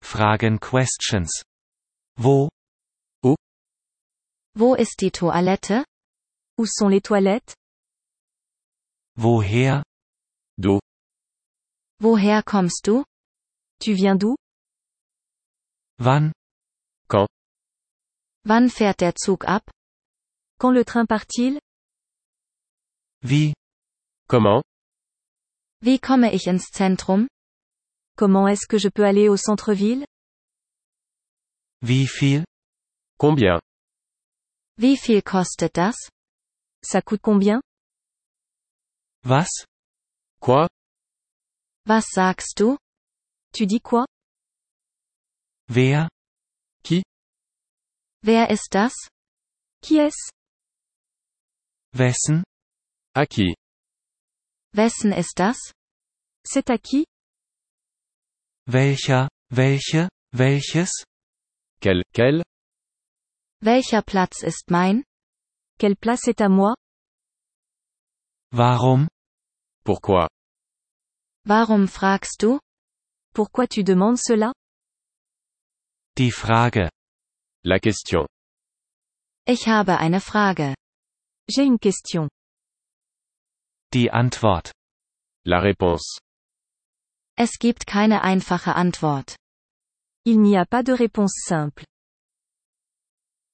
Fragen questions. Wo? Wo ist die Toilette? Où sont les toilettes? Woher? D'où? Woher kommst du? Tu viens d'où? Wann? Quand? Wann fährt der Zug ab? Quand le train part-il? Wie? Comment? Wie komme ich ins Zentrum? Comment est-ce que je peux aller au centre-ville? Wie viel? Combien? Wie viel kostet das? Ça coûte combien? Was? Quoi? Was sagst du? Tu dis quoi? Wer? Wer ist das? Qui est-ce? Wessen? À qui? Wessen ist das? C'est à qui? Welcher? Welche? Welches? Quel? Welcher Platz ist mein? Quelle place est à moi? Warum? Pourquoi? Warum fragst du? Pourquoi tu demandes cela? Die Frage. La question. Ich habe eine Frage. J'ai une question. Die Antwort. La réponse. Es gibt keine einfache Antwort. Il n'y a pas de réponse simple.